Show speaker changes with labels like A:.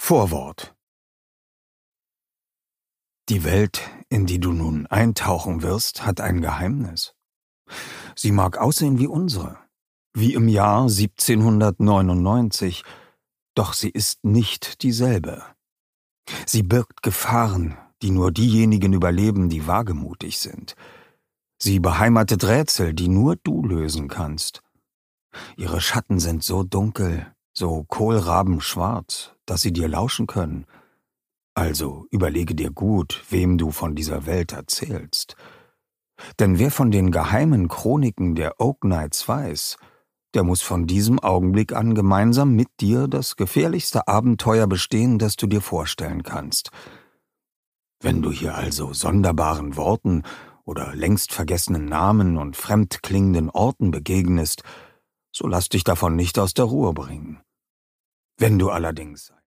A: Vorwort. Die Welt, in die du nun eintauchen wirst, hat ein Geheimnis. Sie mag aussehen wie unsere, wie im Jahr 1799, doch sie ist nicht dieselbe. Sie birgt Gefahren, die nur diejenigen überleben, die wagemutig sind. Sie beheimatet Rätsel, die nur du lösen kannst. Ihre Schatten sind so dunkel, so kohlrabenschwarz, dass sie dir lauschen können. Also überlege dir gut, wem du von dieser Welt erzählst. Denn wer von den geheimen Chroniken der Oak Knights weiß, der muss von diesem Augenblick an gemeinsam mit dir das gefährlichste Abenteuer bestehen, das du dir vorstellen kannst. Wenn du hier also sonderbaren Worten oder längst vergessenen Namen und fremdklingenden Orten begegnest, so lass dich davon nicht aus der Ruhe bringen. Wenn du allerdings